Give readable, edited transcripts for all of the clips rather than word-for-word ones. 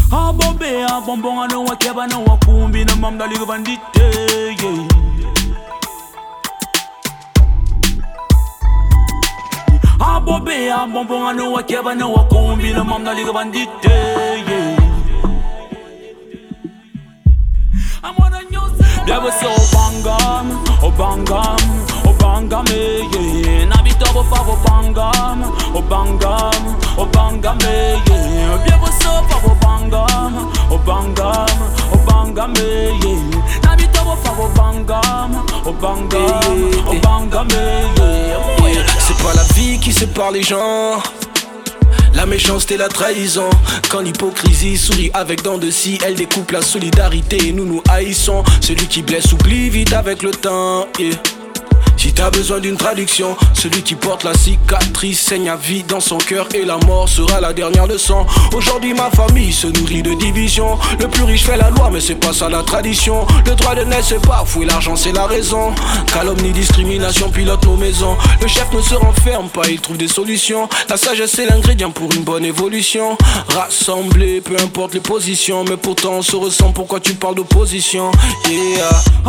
Abobe a bonbon no wakeba no wakumbi no mam dali bandite yeah. Abobe a bonbon no wakeba no wakumbi no mam dali bandite yeah. I'm on a new set. There was so bangam, oh bangam, oh bangam, yeah. Nabi tobo favo bangam, oh bangam, oh bangam, yeah. There was so favo bangam, oh bangam, oh bangam, yeah. Nabi tobo favo bangam, oh bangam, oh bangam, yeah. C'est pas la vie qui sépare les gens, la méchanceté, la trahison. Quand l'hypocrisie sourit avec dents de scie, elle découpe la solidarité et nous nous haïssons. Celui qui blesse oublie vite avec le temps yeah. Si t'as besoin d'une traduction, celui qui porte la cicatrice saigne à vie dans son cœur et la mort sera la dernière leçon. Aujourd'hui ma famille se nourrit de division. Le plus riche fait la loi mais c'est pas ça la tradition. Le droit de naître c'est pas fouiller, l'argent c'est la raison. Calomnie, discrimination pilote nos maisons. Le chef ne se renferme pas, il trouve des solutions. La sagesse c'est l'ingrédient pour une bonne évolution. Rassembler, peu importe les positions, mais pourtant on se ressent, pourquoi tu parles d'opposition yeah.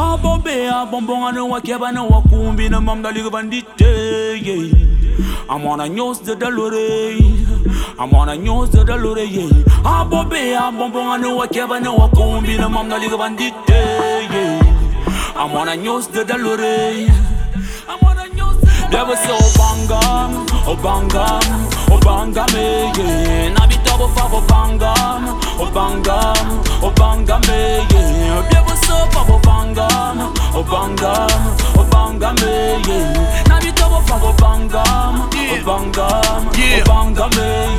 No mam dali bandite yeah. I'm on a news de dalore, I'm on a news de dalore yeah. Abobe a bonbon no wakeba no wakumbi no mam dali bandite yeah. I'm on a news de dalore, I'm on a news de dalore. There was so bangam, oh bangam, oh bangam yeah. Nabi tobo favo bangam, oh bangam, oh bangam yeah. There was so favo bangam, oh bangam, oh bangam yeah. Nabi tobo favo bangam, oh bangam, oh bangam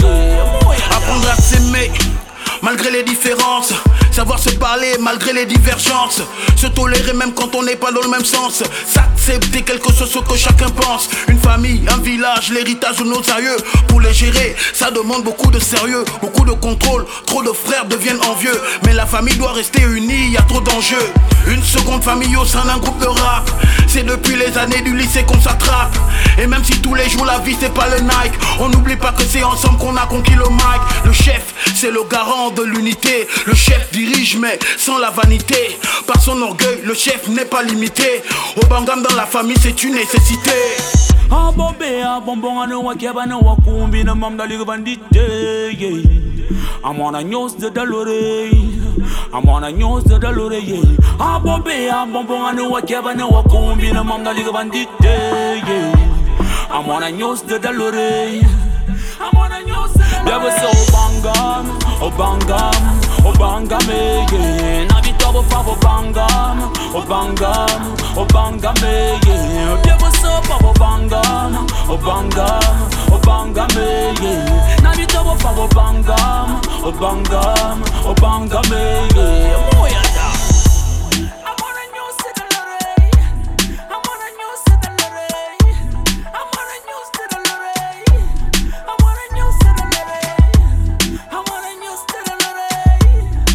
yeah. Apprendre à s'aimer malgré les différences, savoir se parler malgré les divergences, se tolérer même quand on n'est pas dans le même sens, s'accepter quel que soit ce que chacun pense. Une famille, un village, l'héritage de nos aïeux, pour les gérer, ça demande beaucoup de sérieux, beaucoup de contrôle, trop de frères deviennent envieux. Mais la famille doit rester unie, y a trop d'enjeux. Une seconde famille au sein d'un groupe de rap, c'est depuis les années du lycée qu'on s'attrape. Et même si tous les jours la vie c'est pas le Nike, on n'oublie pas que c'est ensemble qu'on a conquis le mic. Le chef, c'est le garant de l'unité. Le chef dirige mais sans la vanité. Par son orgueil, le chef n'est pas limité. Au bangam dans la famille c'est une nécessité. Abobe a bonbon no wakeba no wakumbi no mam dali bandite yeah. I'm on a news de dalore, I'm on a news de dalore yeah. Abobe a bonbon no wakeba no wakumbi no mam dali bandite yeah. I'm on a news de dalore, I'm on a news de dalore. There was so bangam, oh bangam, oh bangam yeah. Nabi tobo favo bangam, oh bangam, oh bangam yeah. There was so favo bangam, oh bangam, oh bangam yeah. Nabi tobo favo bangam, oh bangam, oh bangam yeah.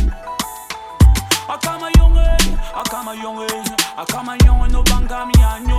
I come a young, no bangami, I know.